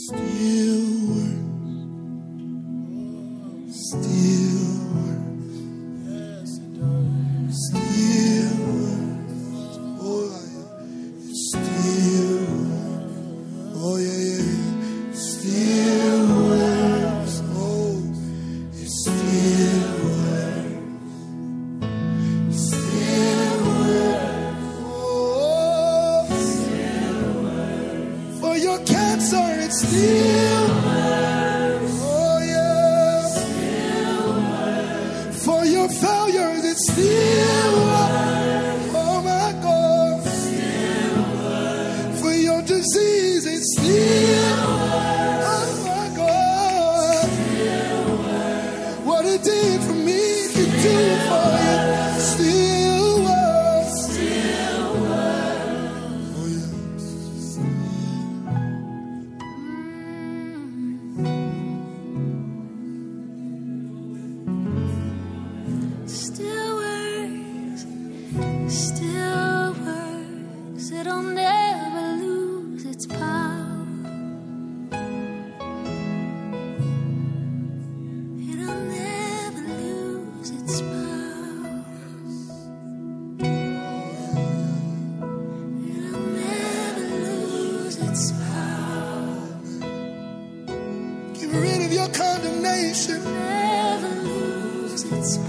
Still works. Still works. Yes, it does. Still works. Oh, yeah. It still works. Oh, yeah, yeah. Still works. Oh, it still works. Still works. Oh, still works. For your cancer, it still works. Oh, yeah. Still works. For your failures, it still works. Oh, my God. Still works. For your disease, it still works. Oh, my God. Still works. What it did for me, it can do for you. Still works. Still works. Oh, yeah. Still works, still works. It'll never lose its power. It'll never lose its power. It'll never lose its power. Get rid of your condemnation. Never lose its power.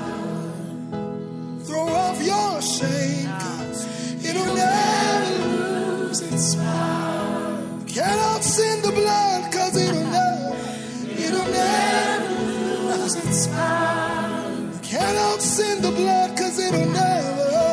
Throw off your shame. 'Cause it'll never Lose its power. cannot sin the blood. 'Cause it'll never Lose its power. cannot sin the blood. 'Cause it'll never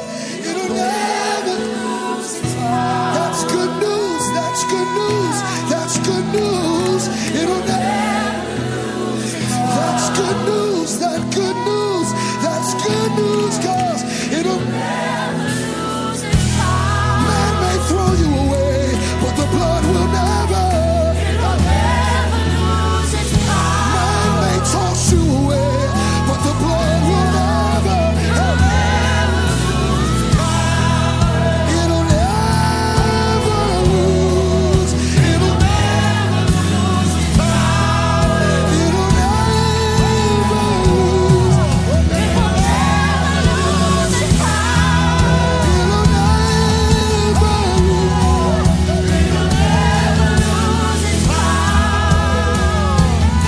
Lose its power. That's good news. That's good news. That's good news. It'll never. That's good news. That's good news. That's good news. 'Cause it'll. Lose its power. Man may throw you away, but the blood will never. It'll never lose its power. Man may toss you away, but the blood will never. It'll never lose its power. It'll never lose. It'll Never lose its power. It'll never lose. It'll never lose its power. It'll never lose. It'll never lose its power.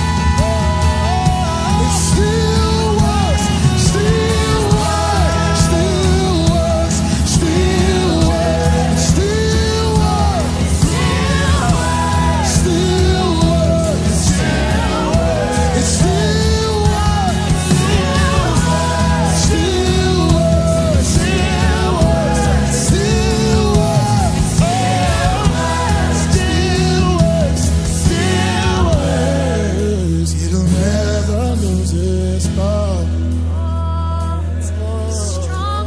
It still works. Still works. Still works. Still works. Still works. Still works. It still works. Still works. Still works. Still works. Still works. Still works. It'll never lose its power. Strong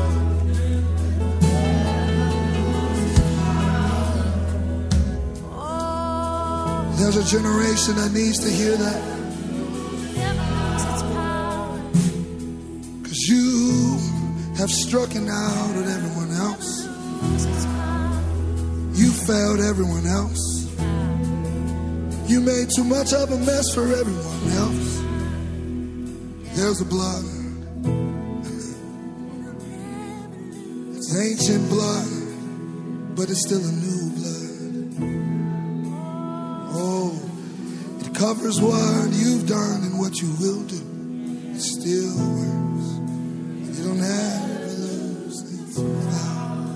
There's a generation that needs to hear that. never lose its power. 'Cause you have strucken out at everyone else. Lose its power. You failed everyone else. You made too much of a mess for everyone else. There's the blood. It's ancient blood, but it's still a new blood. Oh, it covers what you've done and what you will do. It still works. You don't have to lose its power.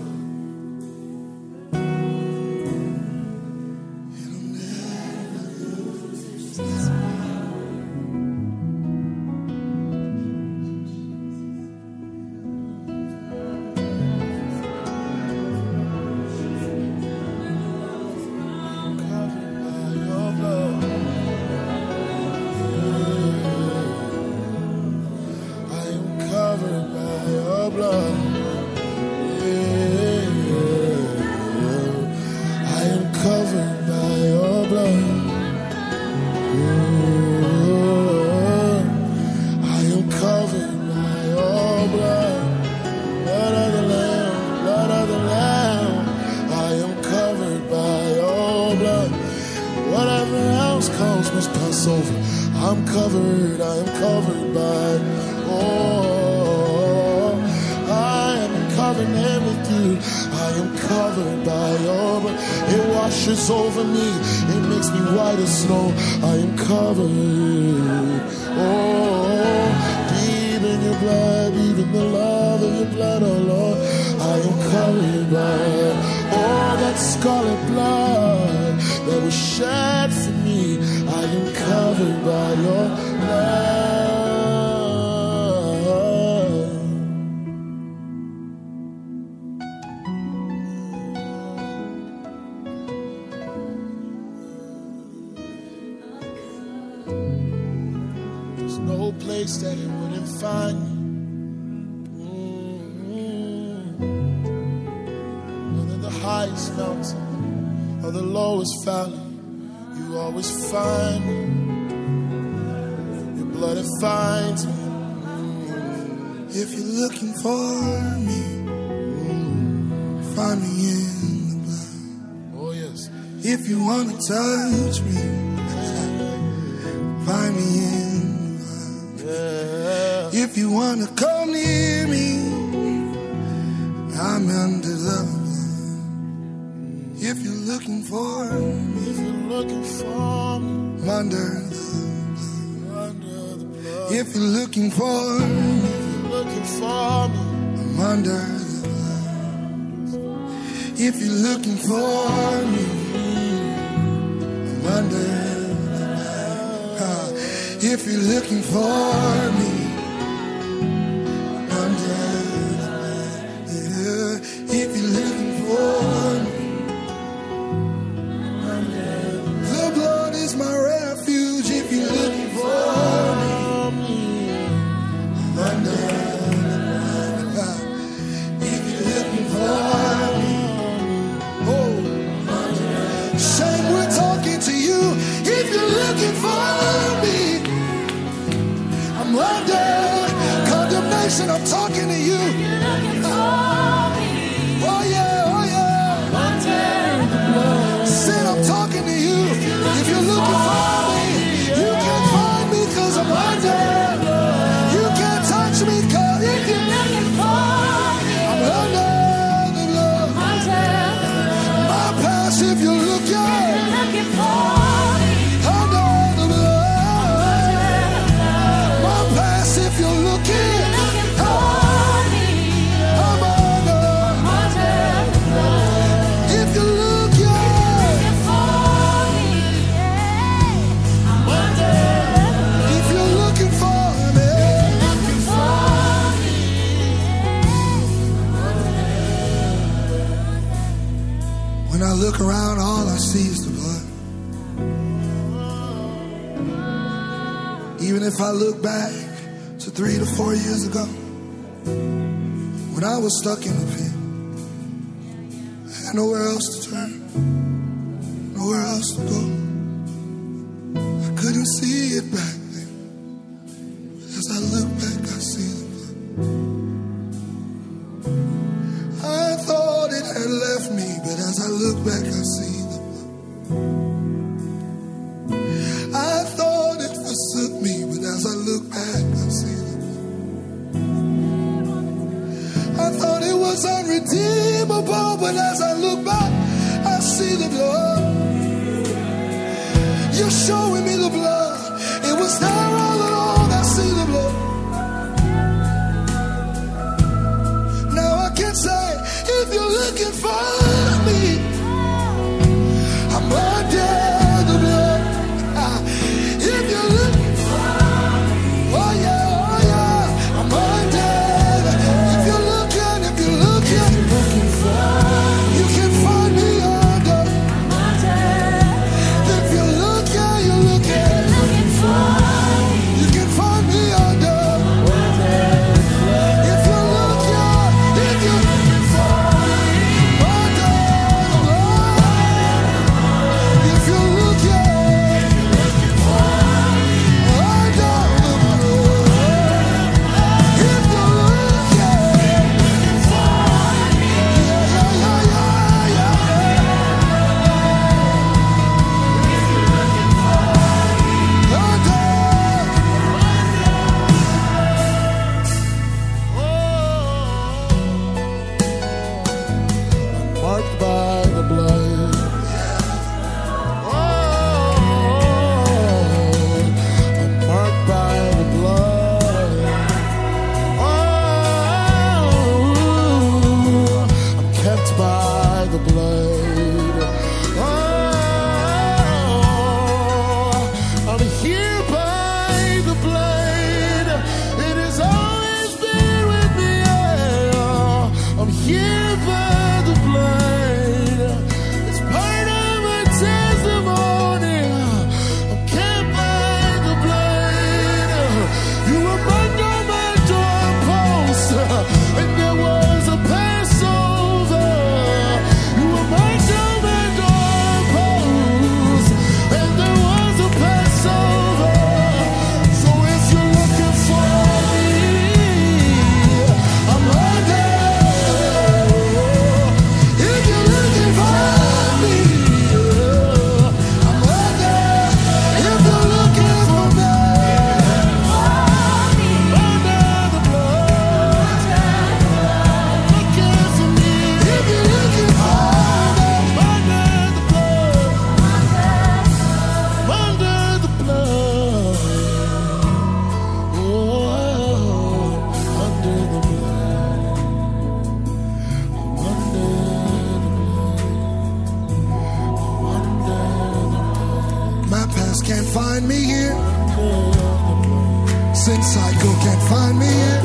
It'll never lose its power. Covered by your blood. I am covered by your things must pass over. I'm covered, I am covered by, I am in covenant with you. I am covered by your blood. It washes over me, it makes me white as snow. I am covered, deep in your blood, even the love of your blood, oh Lord. I am covered by, that scarlet blood that was shed for me. I am covered by your blood. There's no place that it wouldn't find me. Highest mountain or the lowest valley, you always find me. Your blood, it finds me. If you're looking for me, find me in the blood. Oh yes. If you want to touch me, find me in the blood. If you want to come near me, I'm under the blood. If you're looking for me, If you're looking for me, I'm under the blood. If you're looking for me, Looking for me, I'm under the blood. If you're looking for me, I'm under the blood. If you're looking for me, I'm under the blood. Yeah. If you're looking for me, the blood is my refuge. If you're looking for me, I'm under the blood. If you're looking for me, shame, we're talking to you. If you're looking for me, I'm under condemnation. I'm talking to you. Oh yeah, oh yeah. Sin, I'm talking to you. If you're looking for me, you can't find me because I'm under. You can't touch me because if you're looking for me, I'm under the blood. My past, if you're looking under the blood. My past, if you're looking, I'm under. If you're looking, if you're looking for me, when I look around, all I see is the blood. Even if I look back to 3 to 4 years ago, when I was stuck in the pit, I had nowhere else to turn, nowhere else to go. I couldn't see it back then. As I look back, I see the blood. I thought it had left me, but as I look back, I see the blood. I thought it forsook me, but as I look back, I see the blood. I thought it was unredeemable, but as I look back, I see the blood. You're showing me the blood. It was there all along. I see the blood. Now I can say, if you're looking for me, find me here. Sin cycle can't find me here.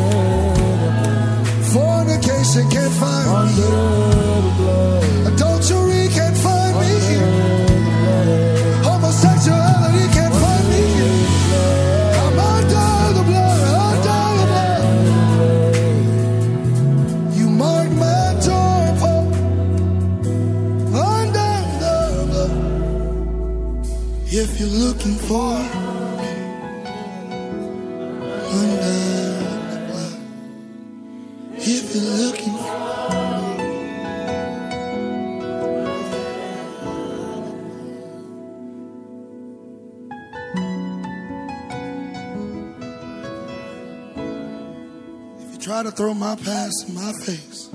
Fornication can't find me here. Adultery can't find me here. Homosexuality can't find me here. I'm under the blood, under the blood. You marked my doorpost under the blood. If you're looking for me, under the blood. If you're looking for try to throw my past in my face,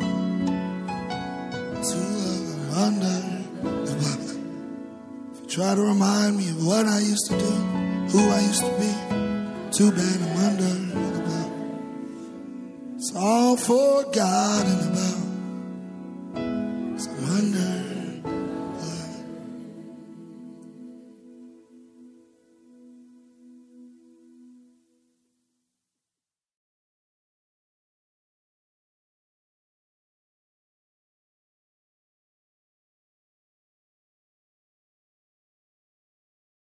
too long I'm under the blood. If you try to remind me of what I used to do, who I used to be, too bad I'm under the blood. It's all forgotten about.